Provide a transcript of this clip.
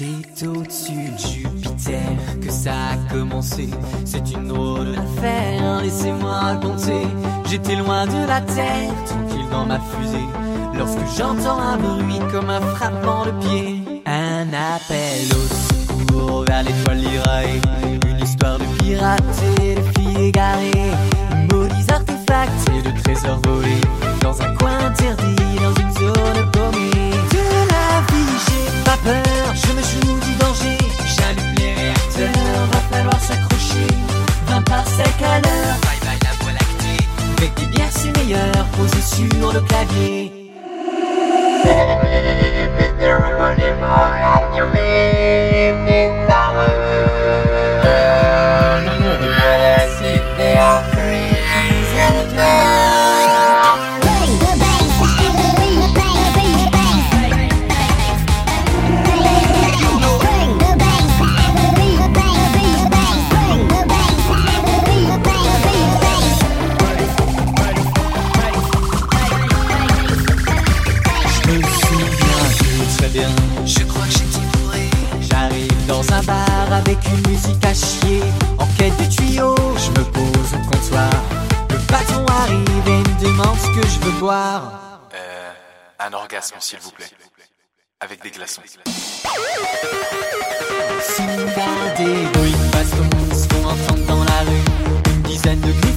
C'est au-dessus de Jupiter que ça a commencé. C'est une drôle d'affaire, laissez-moi raconter. J'étais loin de la Terre, tranquille dans ma fusée, lorsque j'entends un bruit comme un frappement de pied. Un appel au secours vers l'étoile Lyrae. Une histoire de pirates et de filles égarées, maudits artefacts et de trésors volés, dans un coin interdit, dans une zone paumée. De la vie j'ai pas peur, je me joue du danger. J'allume les réacteurs, va falloir s'accrocher. 20 parsecs à l'heure, bye bye la voie lactée. Avec des bières c'est meilleur, posé sur le clavier. Je crois que j'étais bourré. J'arrive dans un bar avec une musique à chier. En quête de tuyaux, je me pose au comptoir. Le patron arrive et me demande ce que je veux boire. Un orgasme s'il vous plaît. Avec des glaçons. Soudain des bruits de baston se font entendre dans la rue. Une dizaine de